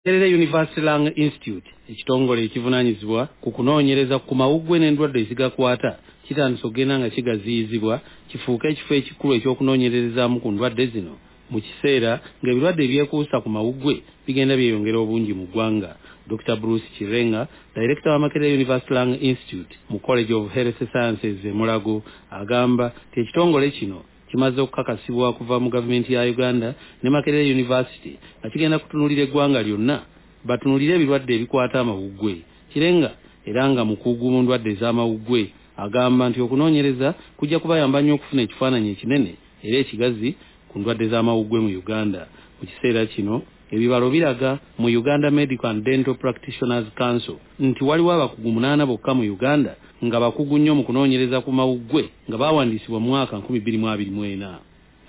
Makerere University Lung Institute ekitongole ekivunaanyizibwa ku kunoonyereza ku mawuggwe n'endwadde ezigakwata kitandise okugenda nga kigaziyizibwa kifuuke ekifo ekikulu ekyokunoonyerezaamu ku ndwadde zino mu kiseera ng'ebirwadde ebyekuusa ku mawuggwe bigenda byeyongera obungi mu ggwanga. Dr. Bruce Chirenga, Director wa Makerere University Lung Institute mu College of Health Sciences e Mulago, agamba nti ekitongole kino kimaze okukakasibwa kuva mu gavumenti ya Uganda ne Makerere University nga kigenda kutunuulira eggwanga lyonna batunuulire ebirwadde ebikwata amawuggwe. Chirenga era nga mukugu mu ndwadde ez'amawuggwe agamba nti okunoonyereza kujja kubayamba nnyo okufuna ekifaananyi ekinene era ekigazi ku ndwadde z'amawuggwe mu Uganda. Mu kiseera kino ebibalo biraga mu Uganda Medical and Dental Practitioners Council nti waliwo abakugu 8 bokka mu Uganda nga bakugu nnyo mu kunoonyereza ku mawuggwe nga baawandiisibwa mu mwaka 2024.